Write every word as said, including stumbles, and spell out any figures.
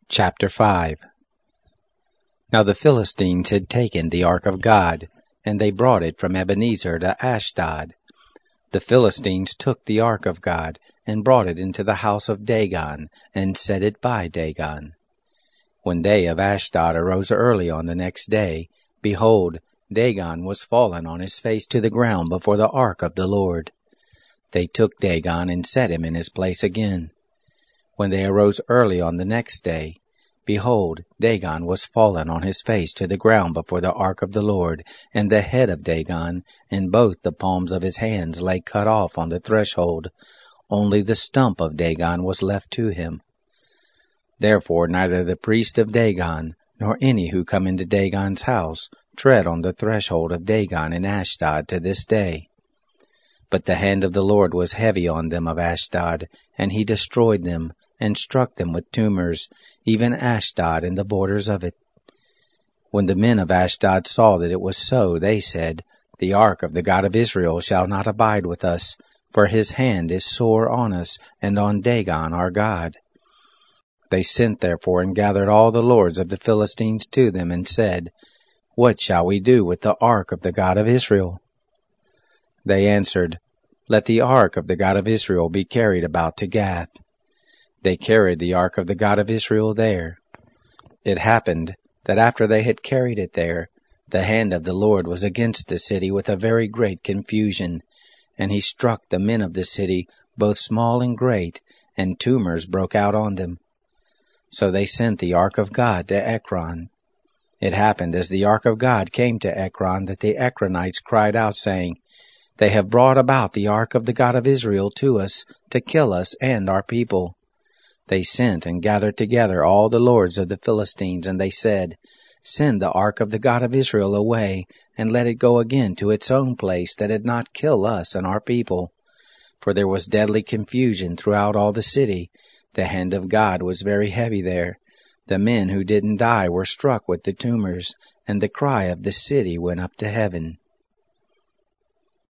Chapter five. Now the Philistines had taken the ark of God, and they brought it from Ebenezer to Ashdod. The Philistines took the ark of God, and brought it into the house of Dagon, and set it by Dagon. When they of Ashdod arose early on the next day, behold, Dagon was fallen on his face to the ground before the ark of the Lord. They took Dagon and set him in his place again. When they arose early on the next day, behold, Dagon was fallen on his face to the ground before the ark of the Lord, and the head of Dagon and both the palms of his hands lay cut off on the threshold. Only the stump of Dagon was left to him. Therefore neither the priest of Dagon, nor any who come into Dagon's house, tread on the threshold of Dagon in Ashdod to this day. But the hand of the Lord was heavy on them of Ashdod, and he destroyed them, and struck them with tumors, even Ashdod and the borders of it. When the men of Ashdod saw that it was so, they said, The ark of the God of Israel shall not abide with us, for his hand is sore on us, and on Dagon our God. They sent therefore and gathered all the lords of the Philistines to them, and said, What shall we do with the ark of the God of Israel? They answered, Let the ark of the God of Israel be carried about to Gath. They carried the ark of the God of Israel there. It happened that after they had carried it there, the hand of the Lord was against the city with a very great confusion, and he struck the men of the city, both small and great, and tumors broke out on them. So they sent the ark of God to Ekron. It happened as the ark of God came to Ekron that the Ekronites cried out, saying, They have brought about the ark of the God of Israel to us, to kill us and our people. They sent and gathered together all the lords of the Philistines, and they said, Send the ark of the God of Israel away, and let it go again to its own place, that it not kill us and our people. For there was deadly confusion throughout all the city. The hand of God was very heavy there. The men who didn't die were struck with the tumors, and the cry of the city went up to heaven.